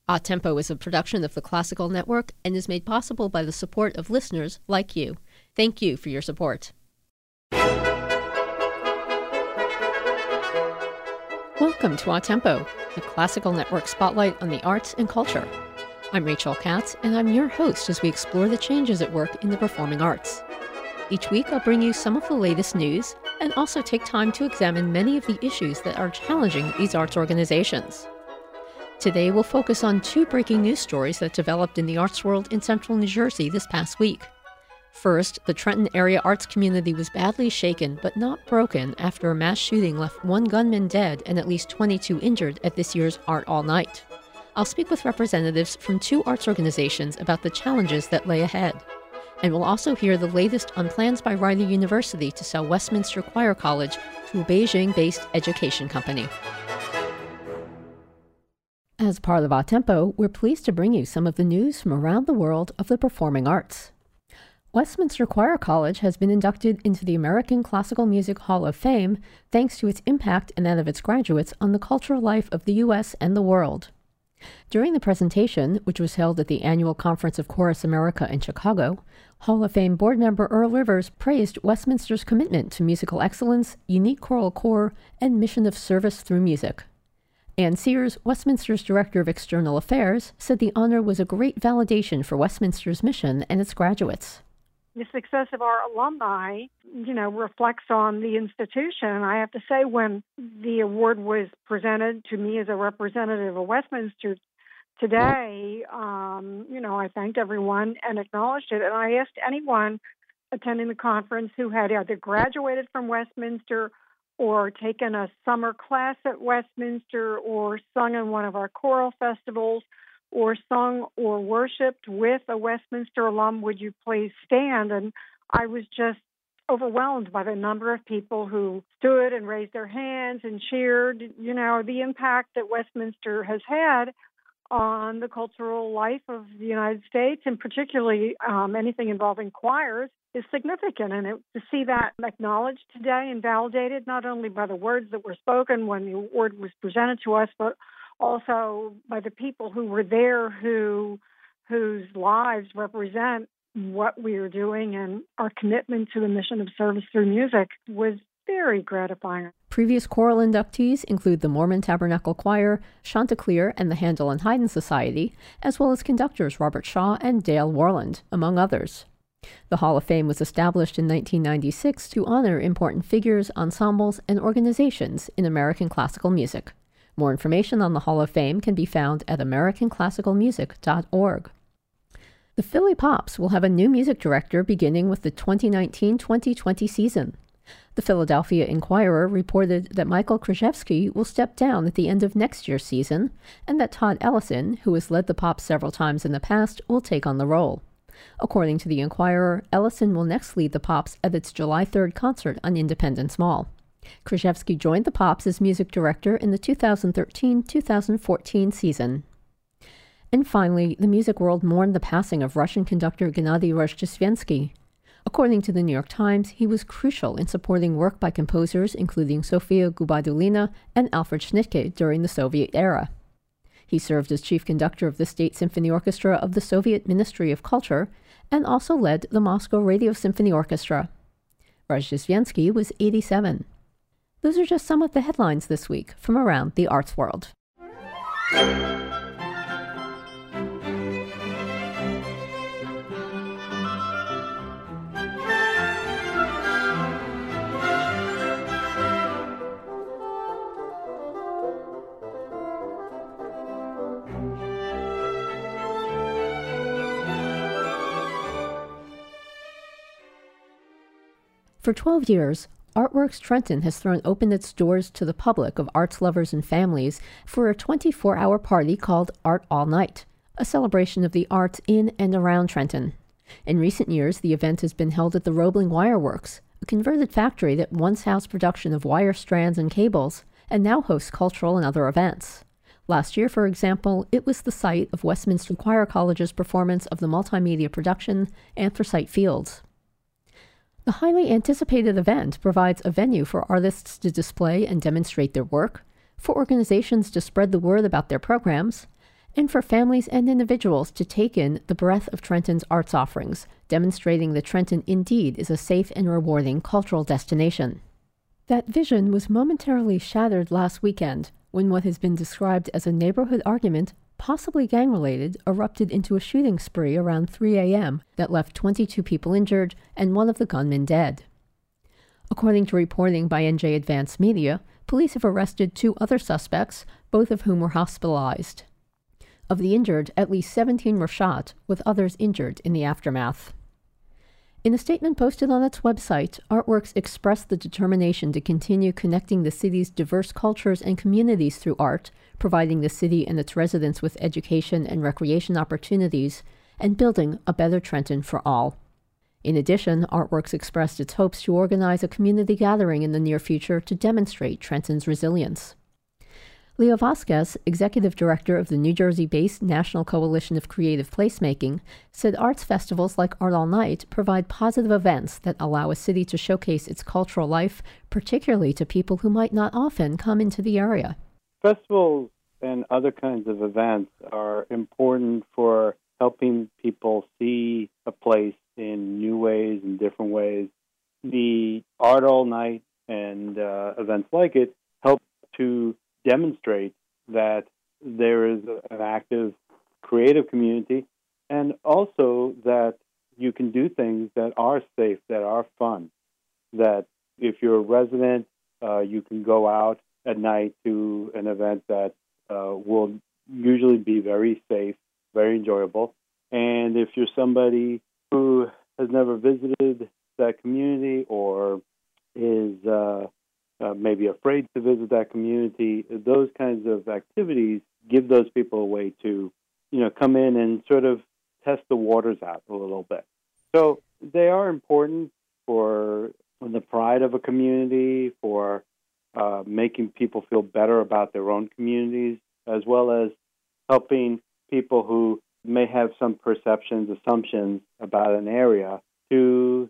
A Tempo is a production of the Classical Network and is made possible by the support of listeners like you. Thank you for your support. Welcome to A Tempo, the Classical Network spotlight on the arts and culture. I'm Rachel Katz, and I'm your host as we explore the changes at work in the performing arts. Each week, I'll bring you some of the latest news and also take time to examine many of the issues that are challenging these arts organizations. Today, we'll focus on two breaking news stories that developed in the arts world in central New Jersey this past week. First, the Trenton area arts community was badly shaken but not broken after a mass shooting left one gunman dead and at least 22 injured at this year's Art All Night. I'll speak with representatives from two arts organizations about the challenges that lay ahead. And we'll also hear the latest on plans by Rider University to sell Westminster Choir College to a Beijing-based education company. As part of A Tempo, we're pleased to bring you some of the news from around the world of the performing arts. Westminster Choir College has been inducted into the American Classical Music Hall of Fame thanks to its impact and that of its graduates on the cultural life of the U.S. and the world. During the presentation, which was held at the annual Conference of Chorus America in Chicago, Hall of Fame board member Earl Rivers praised Westminster's commitment to musical excellence, unique choral core, and mission of service through music. Ann Sears, Westminster's Director of External Affairs, said the honor was a great validation for Westminster's mission and its graduates. The success of our alumni, reflects on the institution. I have to say, when the award was presented to me as a representative of Westminster today, I thanked everyone and acknowledged it. And I asked anyone attending the conference who had either graduated from Westminster or taken a summer class at Westminster or sung in one of our choral festivals or sung or worshiped with a Westminster alum, would you please stand? And I was just overwhelmed by the number of people who stood and raised their hands and cheered. The impact that Westminster has had on the cultural life of the United States, and particularly anything involving choirs, is significant. And to see that acknowledged today and validated, not only by the words that were spoken when the award was presented to us, but also by the people who were there whose lives represent what we are doing and our commitment to the mission of service through music, was very gratifying. Previous choral inductees include the Mormon Tabernacle Choir, Chanticleer, and the Handel and Haydn Society, as well as conductors Robert Shaw and Dale Warland, among others. The Hall of Fame was established in 1996 to honor important figures, ensembles, and organizations in American classical music. More information on the Hall of Fame can be found at americanclassicalmusic.org. The Philly Pops will have a new music director beginning with the 2019-2020 season. The Philadelphia Inquirer reported that Michael Krzyzewski will step down at the end of next year's season, and that Todd Ellison, who has led the Pops several times in the past, will take on the role. According to the Inquirer, Ellison will next lead the Pops at its July 3rd concert on Independence Mall. Krzyzewski joined the Pops as music director in the 2013-2014 season. And finally, the music world mourned the passing of Russian conductor Gennady Rozhdestvensky. According to the New York Times, he was crucial in supporting work by composers including Sofia Gubadulina and Alfred Schnittke during the Soviet era. He served as chief conductor of the State Symphony Orchestra of the Soviet Ministry of Culture and also led the Moscow Radio Symphony Orchestra. Rozhdestvensky was 87. Those are just some of the headlines this week from around the arts world. For 12 years, Artworks Trenton has thrown open its doors to the public of arts lovers and families for a 24-hour party called Art All Night, a celebration of the arts in and around Trenton. In recent years, the event has been held at the Roebling Wire Works, a converted factory that once housed production of wire strands and cables, and now hosts cultural and other events. Last year, for example, it was the site of Westminster Choir College's performance of the multimedia production Anthracite Fields. The highly anticipated event provides a venue for artists to display and demonstrate their work, for organizations to spread the word about their programs, and for families and individuals to take in the breadth of Trenton's arts offerings, demonstrating that Trenton indeed is a safe and rewarding cultural destination. That vision was momentarily shattered last weekend when what has been described as a neighborhood argument, possibly gang-related, erupted into a shooting spree around 3 a.m. that left 22 people injured and one of the gunmen dead. According to reporting by NJ Advance Media, police have arrested 2 other suspects, both of whom were hospitalized. Of the injured, at least 17 were shot, with others injured in the aftermath. In a statement posted on its website, Artworks expressed the determination to continue connecting the city's diverse cultures and communities through art, providing the city and its residents with education and recreation opportunities, and building a better Trenton for all. In addition, Artworks expressed its hopes to organize a community gathering in the near future to demonstrate Trenton's resilience. Leo Vasquez, executive director of the New Jersey-based National Coalition of Creative Placemaking, said arts festivals like Art All Night provide positive events that allow a city to showcase its cultural life, particularly to people who might not often come into the area. Festivals and other kinds of events are important for helping people see a place in new ways and different ways. The Art All Night and events like it help to demonstrate that there is an active creative community, and also that you can do things that are safe, that are fun, that if you're a resident, you can go out at night to an event that will usually be very safe, very enjoyable. And if you're somebody who has never visited that community or is maybe afraid to visit that community, those kinds of activities give those people a way to, come in and sort of test the waters out a little bit. So they are important for the pride of a community, for making people feel better about their own communities, as well as helping people who may have some perceptions, assumptions about an area to,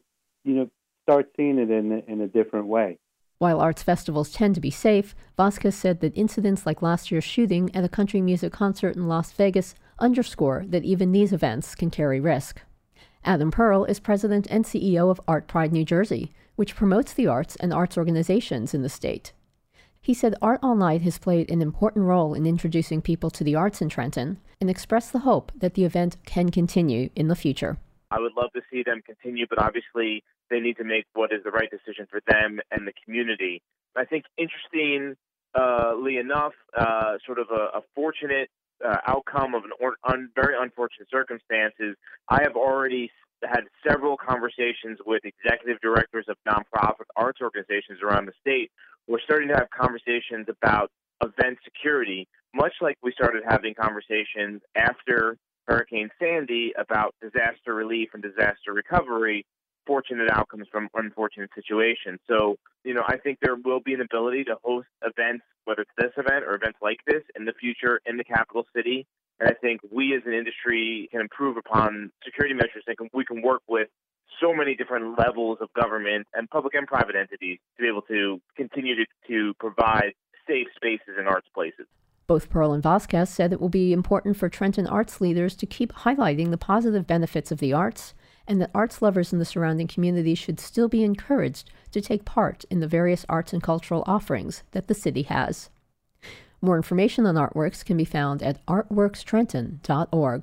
start seeing it in a different way. While arts festivals tend to be safe, Vasquez said that incidents like last year's shooting at a country music concert in Las Vegas underscore that even these events can carry risk. Adam Pearl is president and CEO of Art Pride New Jersey, which promotes the arts and arts organizations in the state. He said Art All Night has played an important role in introducing people to the arts in Trenton and expressed the hope that the event can continue in the future. I would love to see them continue, but obviously they need to make what is the right decision for them and the community. I think interestingly enough, sort of a fortunate outcome of very unfortunate circumstances. I have already had several conversations with executive directors of nonprofit arts organizations around the state. We're starting to have conversations about event security, much like we started having conversations after Hurricane Sandy about disaster relief and disaster recovery, fortunate outcomes from unfortunate situations. So, I think there will be an ability to host events, whether it's this event or events like this, in the future in the capital city. And I think we as an industry can improve upon security measures. We can work with so many different levels of government and public and private entities to be able to continue to provide safe spaces in arts places. Both Pearl and Vasquez said it will be important for Trenton arts leaders to keep highlighting the positive benefits of the arts, and that arts lovers in the surrounding community should still be encouraged to take part in the various arts and cultural offerings that the city has. More information on Artworks can be found at artworkstrenton.org.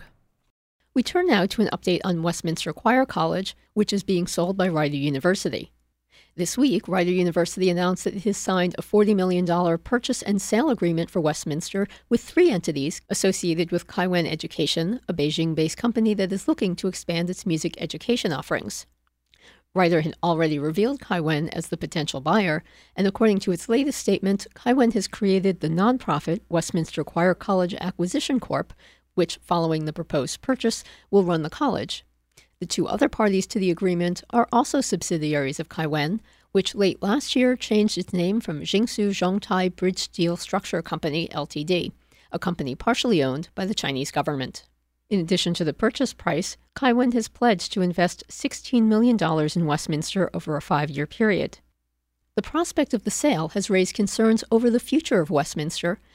We turn now to an update on Westminster Choir College, which is being sold by Rider University. This week, Rider University announced that it has signed a $40 million purchase and sale agreement for Westminster with 3 entities associated with Kaiwen Education, a Beijing-based company that is looking to expand its music education offerings. Rider had already revealed Kaiwen as the potential buyer, and according to its latest statement, Kaiwen has created the nonprofit Westminster Choir College Acquisition Corp., which, following the proposed purchase, will run the college. The 2 other parties to the agreement are also subsidiaries of Kaiwen, which late last year changed its name from Jingsu Zhongtai Bridge Steel Structure Company, Ltd., a company partially owned by the Chinese government. In addition to the purchase price, Kaiwen has pledged to invest $16 million in Westminster over a 5-year period. The prospect of the sale has raised concerns over the future of Westminster,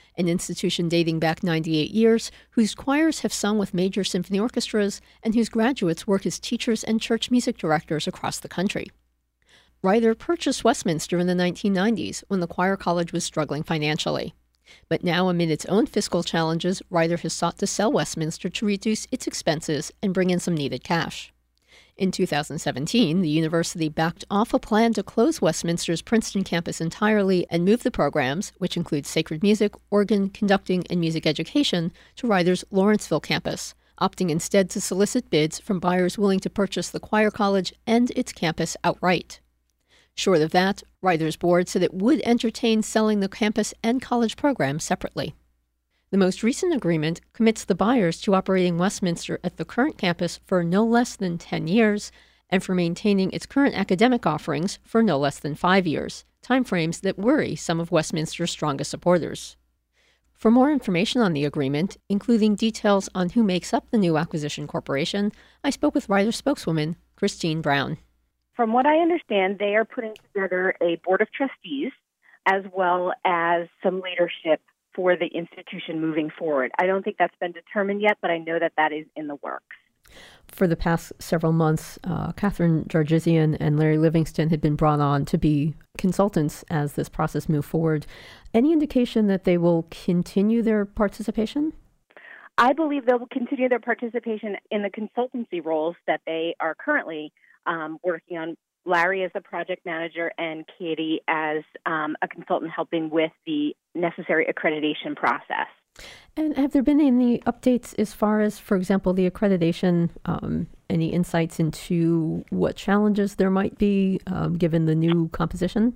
an institution dating back 98 years, whose choirs have sung with major symphony orchestras and whose graduates work as teachers and church music directors across the country. Ryder purchased Westminster in the 1990s when the choir college was struggling financially. But now, amid its own fiscal challenges, Ryder has sought to sell Westminster to reduce its expenses and bring in some needed cash. In 2017, the university backed off a plan to close Westminster's Princeton campus entirely and move the programs, which include sacred music, organ, conducting, and music education, to Ryder's Lawrenceville campus, opting instead to solicit bids from buyers willing to purchase the choir college and its campus outright. Short of that, Ryder's board said it would entertain selling the campus and college programs separately. The most recent agreement commits the buyers to operating Westminster at the current campus for no less than 10 years and for maintaining its current academic offerings for no less than 5 years, timeframes that worry some of Westminster's strongest supporters. For more information on the agreement, including details on who makes up the new acquisition corporation, I spoke with Ryder spokeswoman Christine Brown. From what I understand, they are putting together a board of trustees as well as some leadership for the institution moving forward. I don't think that's been determined yet, but I know that that is in the works. For the past several months, Catherine Jargizian and Larry Livingston had been brought on to be consultants as this process moved forward. Any indication that they will continue their participation? I believe they will continue their participation in the consultancy roles that they are currently working on. Larry as the project manager and Katie as a consultant helping with the necessary accreditation process. And have there been any updates as far as, for example, the accreditation, any insights into what challenges there might be given the new composition?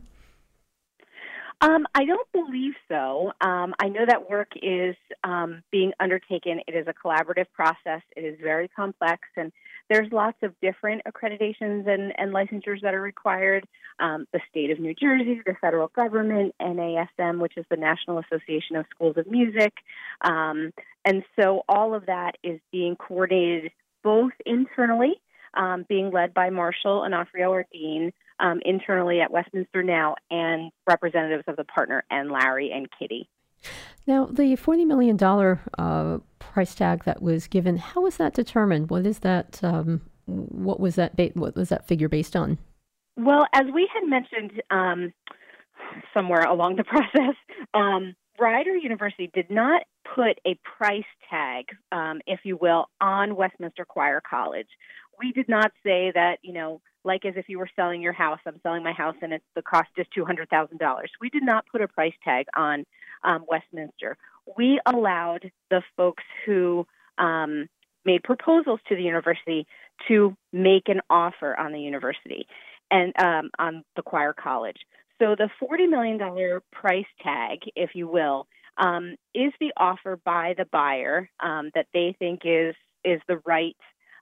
I don't believe so. I know that work is being undertaken. It is a collaborative process. It is very complex, and there's lots of different accreditations and licensures that are required. The state of New Jersey, the federal government, NASM, which is the National Association of Schools of Music. And so all of that is being coordinated both internally, being led by Marshall Onofrio, our dean, internally at Westminster now, and representatives of the partner and Larry and Kitty. Now, the $40 million price tag that was given, how was that determined? What is that? What was that figure based on? Well, as we had mentioned somewhere along the process, Rider University did not put a price tag, if you will, on Westminster Choir College. We did not say that, like as if you were selling your house, I'm selling my house and the cost is $200,000. We did not put a price tag on Westminster. We allowed the folks who made proposals to the university to make an offer on the university and on the choir college. So the $40 million price tag, if you will, is the offer by the buyer that they think is the right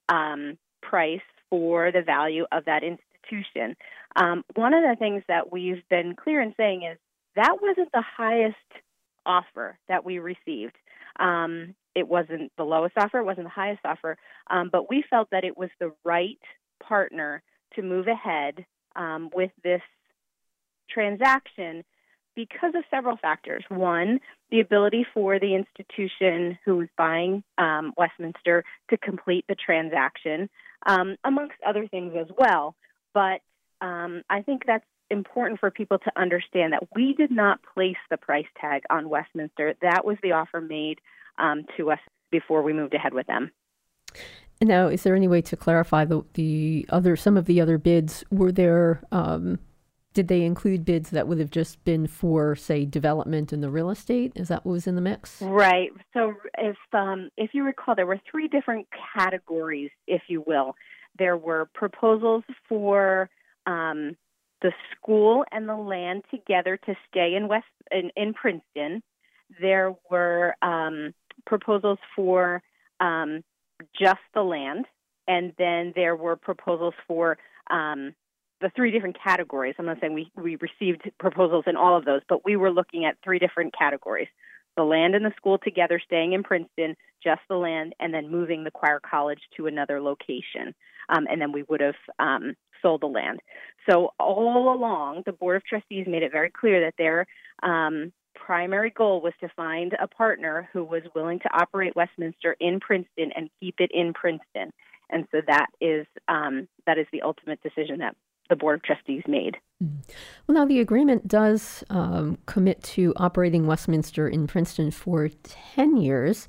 price for the value of that institution. One of the things that we've been clear in saying is that wasn't the highest offer that we received. It wasn't the lowest offer, it wasn't the highest offer, but we felt that it was the right partner to move ahead with this transaction because of several factors. One, the ability for the institution who was buying Westminster to complete the transaction, amongst other things as well. But I think that's important for people to understand that we did not place the price tag on Westminster. That was the offer made to us before we moved ahead with them. Now, is there any way to clarify some of the other bids? Were there did they include bids that would have just been for, say, development in the real estate? Is that what was in the mix? Right. So if you recall, there were three different categories, if you will. There were proposals for the school and the land together to stay in Princeton. There were proposals for just the land, and then there were proposals for the three different categories. I'm not saying we received proposals in all of those, but we were looking at three different categories: the land and the school together, staying in Princeton, just the land, and then moving the choir college to another location. And then we would have sold the land. So all along, the Board of Trustees made it very clear that their primary goal was to find a partner who was willing to operate Westminster in Princeton and keep it in Princeton. And so that is the ultimate decision that the Board of Trustees made. Well, now the agreement does commit to operating Westminster in Princeton for 10 years.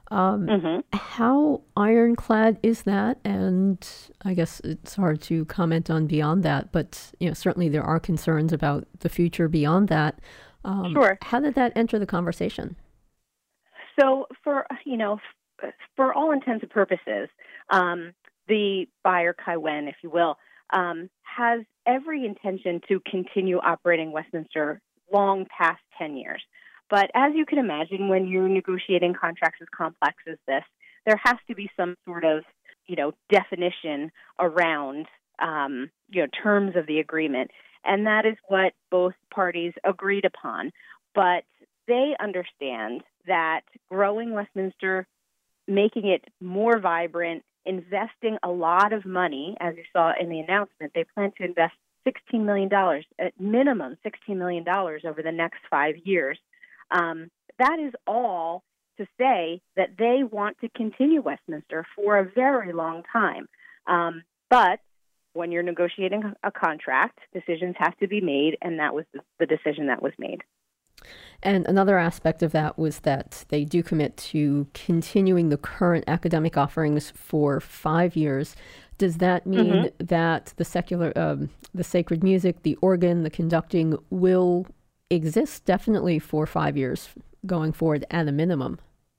How ironclad is that? And I guess it's hard to comment on beyond that, but certainly there are concerns about the future beyond that. Sure. How did that enter the conversation? So for all intents and purposes, the buyer, Kai Wen, if you will, has every intention to continue operating Westminster long past 10 years. But as you can imagine, when you're negotiating contracts as complex as this, there has to be some sort of, definition around, terms of the agreement. And that is what both parties agreed upon. But they understand that growing Westminster, making it more vibrant, investing a lot of money, as you saw in the announcement, they plan to invest $16 million, at minimum $16 million over the next 5 years. That is all to say that they want to continue Westminster for a very long time. But when you're negotiating a contract, decisions have to be made, and that was the decision that was made. And another aspect of that was that they do commit to continuing the current academic offerings for 5 years. Does that mean that the sacred music, the organ, the conducting will exist definitely for 5 years going forward at a minimum?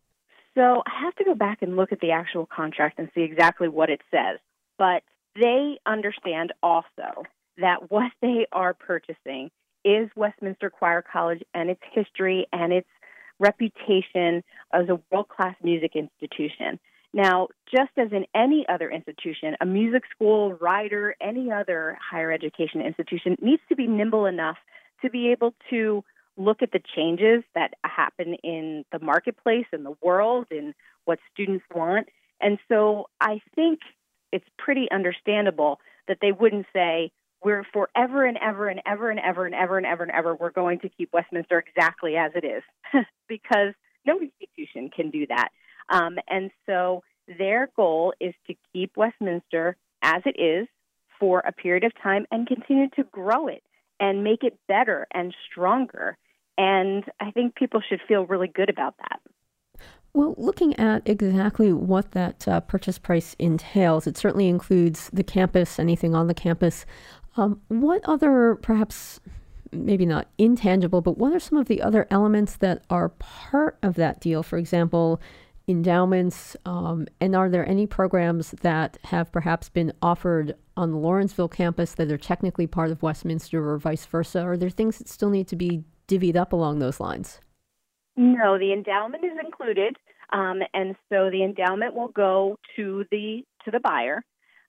So I have to go back and look at the actual contract and see exactly what it says. But they understand also that what they are purchasing is Westminster Choir College and its history and its reputation as a world-class music institution. Now, just as in any other institution, a music school, Rider, any other higher education institution needs to be nimble enough to be able to look at the changes that happen in the marketplace, in the world, in what students want. And so I think it's pretty understandable that they wouldn't say, we're forever and ever and ever and ever and ever and ever and ever, we're going to keep Westminster exactly as it is, because no institution can do that. And so their goal is to keep Westminster as it is for a period of time and continue to grow it and make it better and stronger. And I think people should feel really good about that. Well, looking at exactly what that purchase price entails, it certainly includes the campus, anything on the campus. What other, perhaps maybe not intangible, but what are some of the other elements that are part of that deal? For example, endowments, and are there any programs that have perhaps been offered on the Lawrenceville campus that are technically part of Westminster or vice versa? Are there things that still need to be divvied up along those lines? No, the endowment is included, and so the endowment will go to the buyer.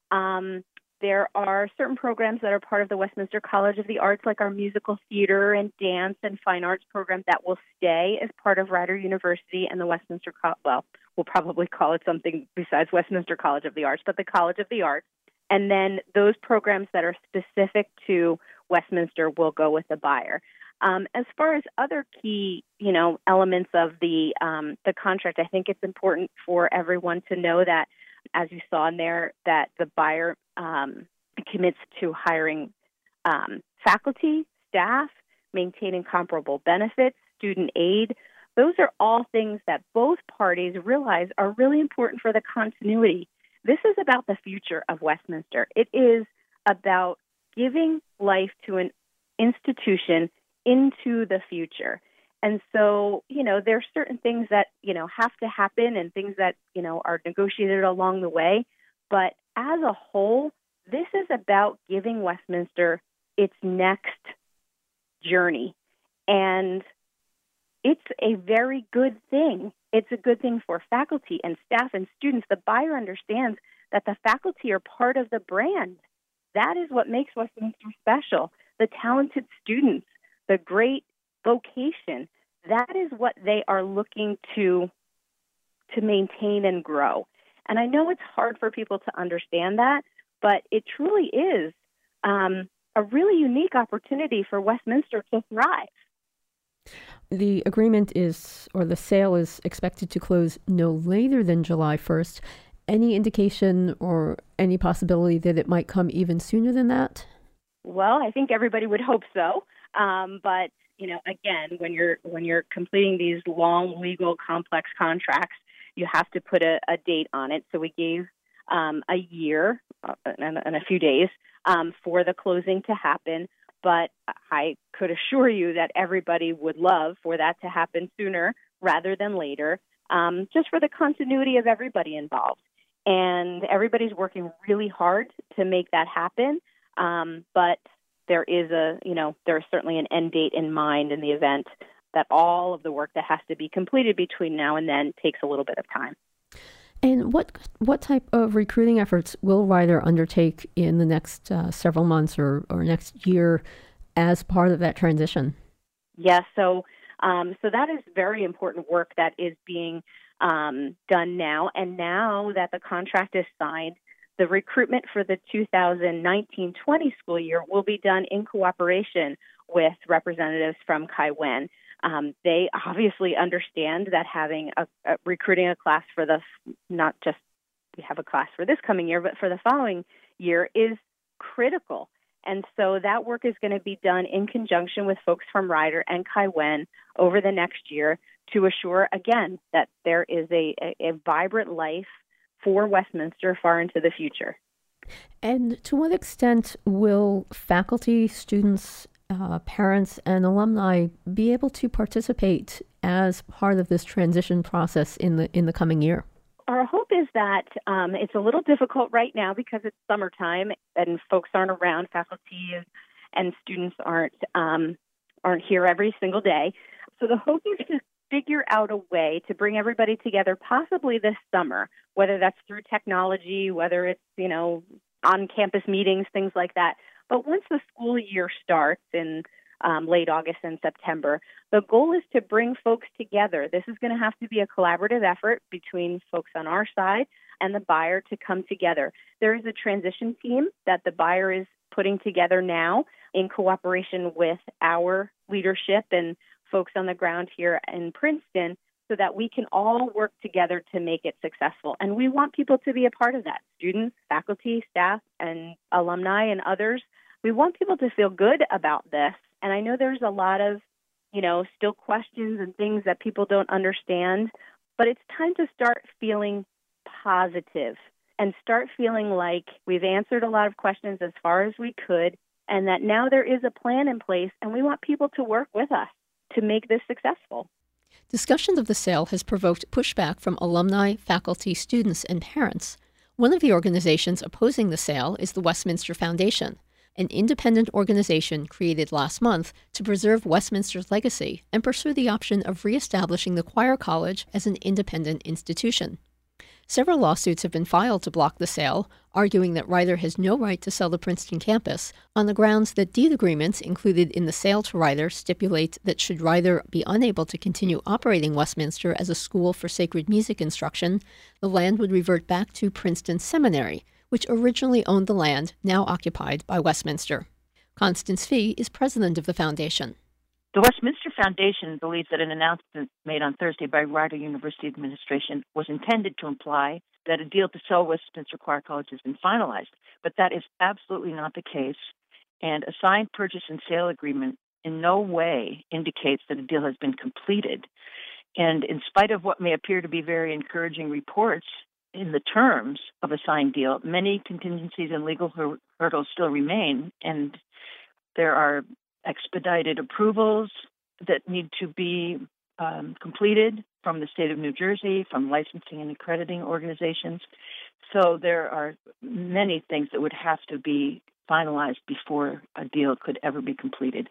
There are certain programs that are part of the Westminster College of the Arts, like our musical theater and dance and fine arts programs, that will stay as part of Rider University and the Westminster we'll probably call it something besides Westminster College of the Arts, but the College of the Arts. And then those programs that are specific to Westminster will go with the buyer. As far as other key, elements of the contract, I think it's important for everyone to know that, as you saw in there, that the buyer commits to hiring faculty, staff, maintaining comparable benefits, student aid. Those are all things that both parties realize are really important for the continuity. This is about the future of Westminster. It is about giving life to an institution into the future. And so, there are certain things that, have to happen and things that, are negotiated along the way. But as a whole, this is about giving Westminster its next journey. And it's a very good thing. It's a good thing for faculty and staff and students. The buyer understands that the faculty are part of the brand. That is what makes Westminster special. The talented students, the great vocation, that is what they are looking to maintain and grow. And I know it's hard for people to understand that, but it truly is a really unique opportunity for Westminster to thrive. The agreement is, or the sale is expected to close no later than July 1st. Any indication or any possibility that it might come even sooner than that? Well, I think everybody would hope so. But again, when you're completing these long, legal, complex contracts, you have to put a date on it. So we gave a year and a few days for the closing to happen. But I could assure you that everybody would love for that to happen sooner rather than later, just for the continuity of everybody involved. And everybody's working really hard to make that happen. But there is there's certainly an end date in mind in the event that all of the work that has to be completed between now and then takes a little bit of time. And what type of recruiting efforts will Rider undertake in the next several months or next year as part of that transition? Yes, so that is very important work that is being done now. And now that the contract is signed, the recruitment for the 2019-20 school year will be done in cooperation with representatives from Kai Wen. They obviously understand that having recruiting a class for not just we have a class for this coming year, but for the following year is critical. And so that work is going to be done in conjunction with folks from Rider and Kai Wen over the next year to assure, again, that there is a vibrant life for Westminster far into the future. And to what extent will faculty, students, parents, and alumni be able to participate as part of this transition process in the coming year? Our hope is that it's a little difficult right now because it's summertime and folks aren't around. Faculty and students aren't here every single day. So the hope is to figure out a way to bring everybody together, possibly this summer, whether that's through technology, whether it's on-campus meetings, things like that. But once the school year starts in late August and September, the goal is to bring folks together. This is going to have to be a collaborative effort between folks on our side and the buyer to come together. There is a transition team that the buyer is putting together now in cooperation with our leadership and folks on the ground here in Princeton so that we can all work together to make it successful. And we want people to be a part of that, students, faculty, staff, and alumni and others. We want people to feel good about this. And I know there's a lot of, still questions and things that people don't understand, but it's time to start feeling positive and start feeling like we've answered a lot of questions as far as we could, and that now there is a plan in place, and we want people to work with us to make this successful. Discussion of the sale has provoked pushback from alumni, faculty, students, and parents. One of the organizations opposing the sale is the Westminster Foundation, an independent organization created last month to preserve Westminster's legacy and pursue the option of reestablishing the Choir College as an independent institution. Several lawsuits have been filed to block the sale, arguing that Rider has no right to sell the Princeton campus on the grounds that deed agreements included in the sale to Rider stipulate that should Rider be unable to continue operating Westminster as a school for sacred music instruction, the land would revert back to Princeton Seminary, which originally owned the land now occupied by Westminster. Constance Fee is president of the foundation. The Westminster Foundation believes that an announcement made on Thursday by Rider University administration was intended to imply that a deal to sell Westminster Choir College has been finalized, but that is absolutely not the case, and a signed purchase and sale agreement in no way indicates that a deal has been completed. And in spite of what may appear to be very encouraging reports in the terms of a signed deal, many contingencies and legal hurdles still remain, and there are expedited approvals that need to be completed from the state of New Jersey, from licensing and accrediting organizations. So there are many things that would have to be finalized before a deal could ever be completed.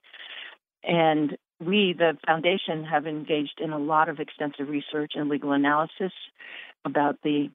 And we, the foundation, have engaged in a lot of extensive research and legal analysis about the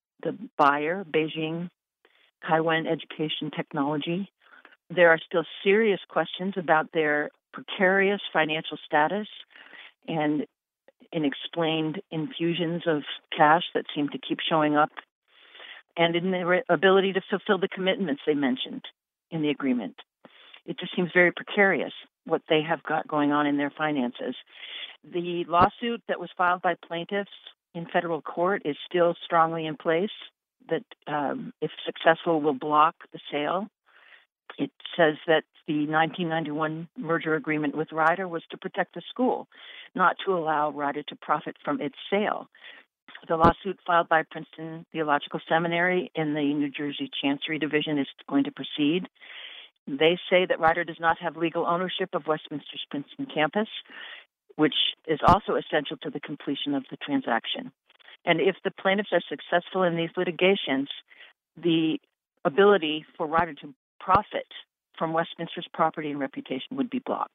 buyer, Beijing Kai Wen Education Technology. There are still serious questions about their precarious financial status and unexplained infusions of cash that seem to keep showing up, and in their ability to fulfill the commitments they mentioned in the agreement. it just seems very precarious what they have got going on in their finances. The lawsuit that was filed by plaintiffs in federal court is still strongly in place, that if successful, will block the sale. It says that the 1991 merger agreement with Rider was to protect the school, not to allow Rider to profit from its sale. The lawsuit filed by Princeton Theological Seminary in the New Jersey Chancery Division is going to proceed. They say that Rider does not have legal ownership of Westminster's Princeton campus, which is also essential to the completion of the transaction. And if the plaintiffs are successful in these litigations, the ability for Rider to profit from Westminster's property and reputation would be blocked.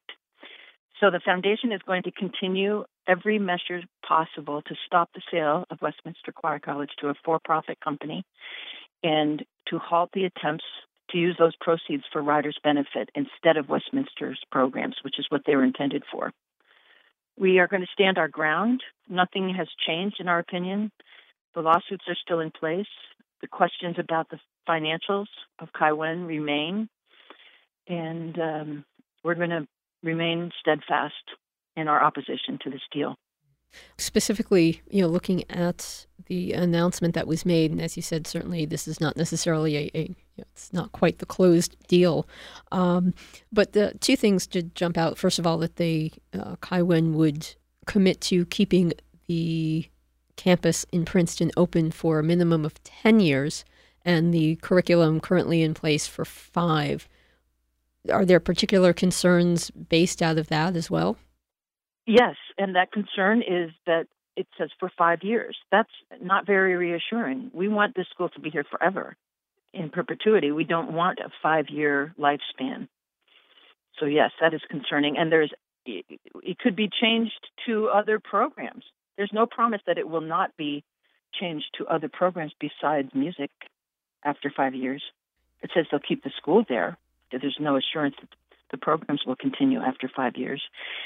So the foundation is going to continue every measure possible to stop the sale of Westminster Choir College to a for-profit company and to halt the attempts to use those proceeds for Rider's benefit instead of Westminster's programs, which is what they were intended for. We are going to stand our ground. Nothing has changed in our opinion. The lawsuits are still in place. The questions about the financials of Kai Wen remain, and we're going to remain steadfast in our opposition to this deal. Specifically, looking at the announcement that was made, and as you said, certainly this is not necessarily it's not quite the closed deal. But the two things did jump out. First of all, that Kai Wen would commit to keeping the campus in Princeton open for a minimum of 10 years, and the curriculum currently in place for 5. Are there particular concerns based out of that as well? Yes, and that concern is that it says for 5 years. That's not very reassuring. We want this school to be here forever, in perpetuity. We don't want a 5-year lifespan. So yes, that is concerning. And it could be changed to other programs. There's no promise that it will not be changed to other programs besides music after 5 years. It says they'll keep the school there. There's no assurance that the programs will continue after 5 years.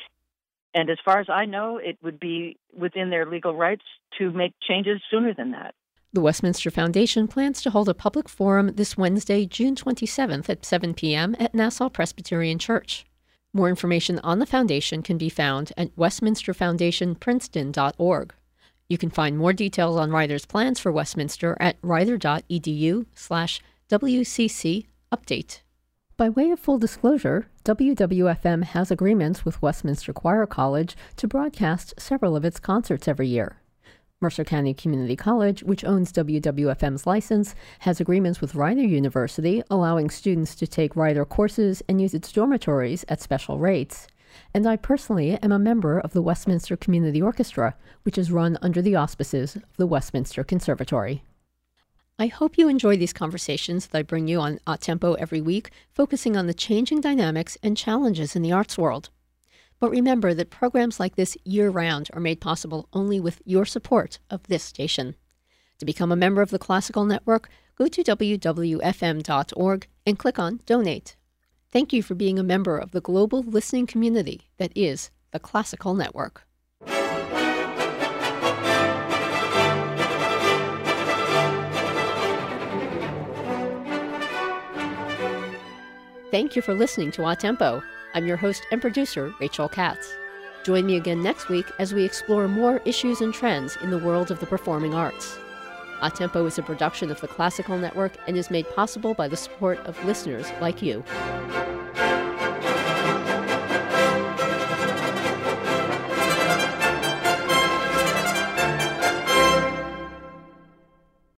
And as far as I know, it would be within their legal rights to make changes sooner than that. The Westminster Foundation plans to hold a public forum this Wednesday, June 27th at 7 p.m. at Nassau Presbyterian Church. More information on the foundation can be found at westminsterfoundationprinceton.org. You can find more details on Rider's plans for Westminster at rider.edu/WCC update. By way of full disclosure, WWFM has agreements with Westminster Choir College to broadcast several of its concerts every year. Mercer County Community College, which owns WWFM's license, has agreements with Rider University, allowing students to take Rider courses and use its dormitories at special rates. And I personally am a member of the Westminster Community Orchestra, which is run under the auspices of the Westminster Conservatory. I hope you enjoy these conversations that I bring you on Tempo every week, focusing on the changing dynamics and challenges in the arts world. But remember that programs like this year-round are made possible only with your support of this station. To become a member of the Classical Network, go to wwfm.org and click on Donate. Thank you for being a member of the global listening community that is the Classical Network. Thank you for listening to A Tempo. I'm your host and producer, Rachel Katz. Join me again next week as we explore more issues and trends in the world of the performing arts. A Tempo is a production of the Classical Network and is made possible by the support of listeners like you.